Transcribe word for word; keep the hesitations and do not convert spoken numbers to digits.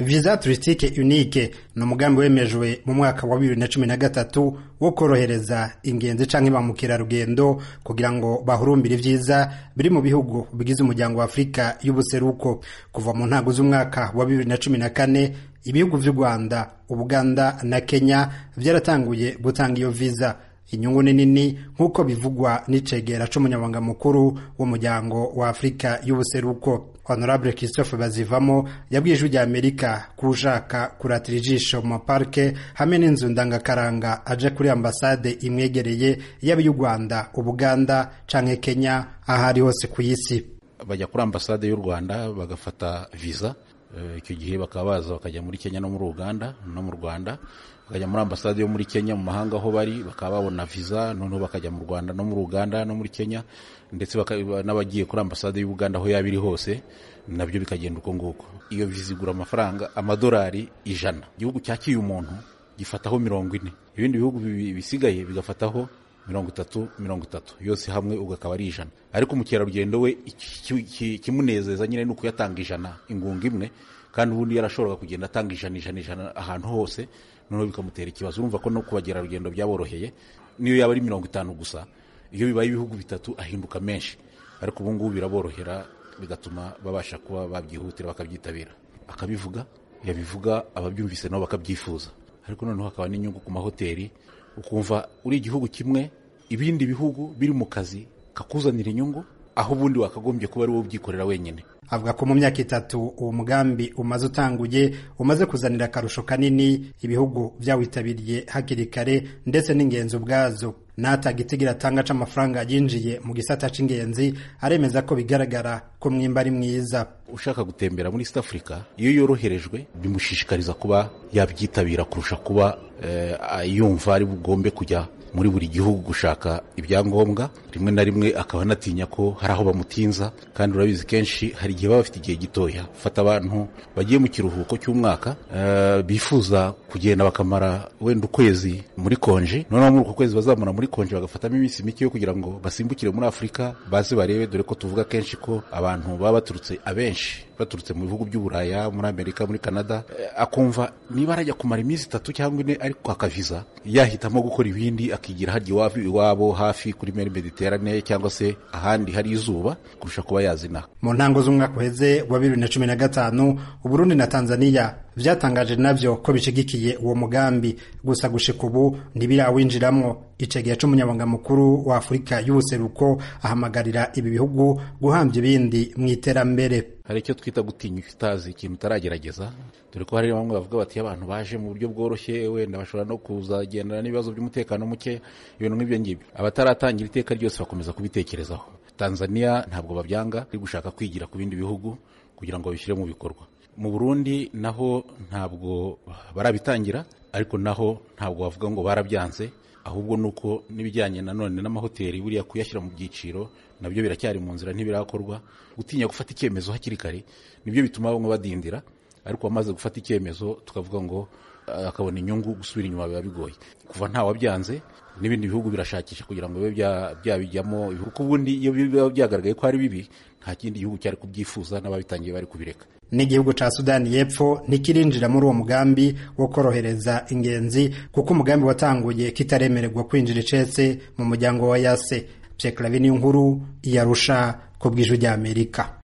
Visa touristique unique no mugambi wemejwe mu mwaka wa bibiri na cumi na gatatu wo korohereza ingenzi canke ba mukerarugendo kugira ngo bahurumbire ivyiza biri mu bihugu bigize umuryango wa Afrika y'ubuseruko. Kuva mu ntago z'umwaka wa bibiri na cumi na kane ibihugu vy'u Rwanda, Ubuganda na Kenya vyaratanguye gutanga iyo visa. Inyungu ni nini nkuko bivugwa n'icegera c'umunyabanga mukuru w'umuryango wa Afrika y'ubuseruko. Honorable Christophe Bazivamo yabwiye ijwi rya Amerika kushaka kuratira ijisho mu parke hamwe n'inzu ndangakaranga aje kuri ambasade imwegereye yaba y'u Rwanda, Ubuganda canke Kenya ahari hose ku isi. Bajya kuri ambasade y'u Rwanda bagafata visa, icyo gihe bakaba baza bakajya muri Kenya no muri Uganda no mu Rwanda, bakajya muri ambasade yo muri Kenya mu mahanga aho bari bakaba babona visa, noneho bakajya mu Rwanda no muri Uganda no muri Kenya, ndetse n'abagiye kuri ambasade y'u Uganda aho yabiri hose nabyo bikagenda uko nguko. Iyo visa igura amafaranga amadolari ijana. Igihugu cyakiye umuntu gifataho mirongo ine, ibindi bihugu bisigaye bigafataho mirongo itatu mirongo itatu, yose hamwe ugakaba ari ijana. Ariko umukerarugendo we kimunezeza nyine nuko yatanga ijana ingunga imwe, kandi ubundi yarashoboraga kugenda atanga ijana ijana ijana ahantu hose, noneho bikamutera ikibazo. Urumva ko no kubagera rugendo byaboroheye, niyo yaba ari mirongo itanu gusa, iyo bibaye ibihugu bitatu ahinduka menshi. Ariko ubu ngubu biraborohera, bigatuma babasha kuba babyihutira bakabyitabira, akabivuga yabivuga ababyumvise nabo bakabyifuza. Ariko noneho hakaba n'inyungu ku mahoteli, ukumva uri igihugu kimwe ibindi bihugu biri mu kazi kakuzanira inyungu, aho ubundi wakagombye kuba ari wowe ubyikorera wenyine. Avuga ko mu myaka itatu uwo mugambi umaze utanguye umaze kuzanira akarusho kanini ibihugu vyawitabiriye hakiri kare, ndetse n'ingenzi ubwazo. Natagitigira atanga c'amafaranga yinjiye mu gisata c'ingenzi aremeza ko bigaragara ko mwimba ari mwiza. Ushaka gutembera muri East Africa iyo yoroherejwe bimushishikariza kuba yabyitabira kurusha kuba eh, yumva ari bugombe kujya muri buri gihugu gushaka ibyangombwa. Rimwe na rimwe akaba natinya ko hari aho bamutinza, kandi urabizi kenshi hari igihe baba bafite igihe gitoya. Fata abantu bagiye mu kiruhuko cy'umwaka uh, bifuza kugenda bakamara wenda ukwezi muri konje, noneho muri uko kwezi bazamura muri konje bagafatamo iminsi mike yo kugira ngo basimbukire muri Afrika baze barebe, dore ko tuvuga kenshi ko abantu baba baturutse abenshi baturutse mu bihugu by'Uburaya, muri Amerika, muri Canada. Akumva niba arajya kumara iminsi itatu cyangwa ine ariko akaviza, yahitamo gukora ibindi akigira hajya iwabo iwabo hafi kuri Mer Mediterane cyangwa se ahandi hari izuba kurusha kuba yazina. Mu ntango z'umwaka uheze wa bibiri na cumi na gatanu Uburundi na Tanzania vyatangaje navyo ko bishigikiye uwo mugambi, gusa gushika ubu ntibirawinjiramwo. Icegera c'umunyabanga mukuru wa Afrika y'ubuseruko ahamagarira ibi bihugu guhambya ibindi mu iterambere. Hari icyo twita gutinya utazi ikintu utaragerageza, dore ko hari bamwe bavuga bati abantu baje mu buryo bworoshye wenda bashobora no kuzagendana n'ibibazo by'umutekano muke, ibintu nk'ibyo ngibyo. Abataratangira iteka ryose bakomeza kubitekerezaho. Tanzania ntabwo babyanga, ari gushaka kwigira ku bindi bihugu kugira ngo babishyire mu bikorwa. Mu Burundi naho ntabwo barabitangira, ariko naho ntabwo bavuga ngo barabyanze, ahubwo nuko nibijyanye nanone n'amahoteli buriya kuyashyira mu byiciro nabyo biracyari mu nzira ntibirakorwa. Gutinya gufata icyemezo hakiri kare nibyo bituma bamwe badindira, ariko bamaze gufata icyemezo tukavuga ngo akabona inyungu, gusubira inyuma biba bigoye. Kuva nta wabyanze, n'ibindi bihugu birashakisha kugira ngo bibe byabijyamo. Kuko ubundi iyo biba byagaragaye ko ari bibi, nta kindi gihugu cyari kubyifuza, n'ababitangiye bari kubireka. N'igihugu ca Sudani y'Epfo ntikirinjira muri uwo mugambi wo korohereza ingenzi, kuko umugambi watanguye kitaremererwa kwinjira icetse mu muryango wa Yase. Pierre Claver Niyonkuru, Yarusha, ku bw'ijwi rya Amerika.